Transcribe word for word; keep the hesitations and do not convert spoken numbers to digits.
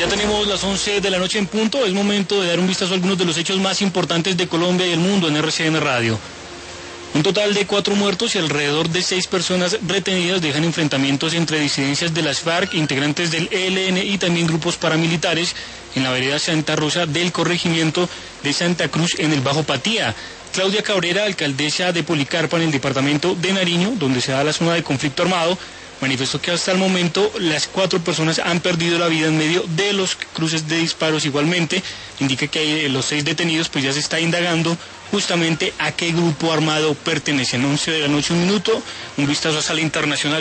Ya tenemos las once de la noche en punto, es momento de dar un vistazo a algunos de los hechos más importantes de Colombia y el mundo en R C N Radio. Un total de cuatro muertos y alrededor de seis personas retenidas dejan enfrentamientos entre disidencias de las FARC, integrantes del E L N y también grupos paramilitares en la vereda Santa Rosa del corregimiento de Santa Cruz en el Bajo Patía. Claudia Cabrera, alcaldesa de Policarpa en el departamento de Nariño, donde se da la zona de conflicto armado, manifestó que hasta el momento las cuatro personas han perdido la vida en medio de los cruces de disparos. Igualmente indica que hay los seis detenidos, pues ya se está indagando justamente a qué grupo armado pertenecen. once de la noche, un minuto, un vistazo a sala internacional.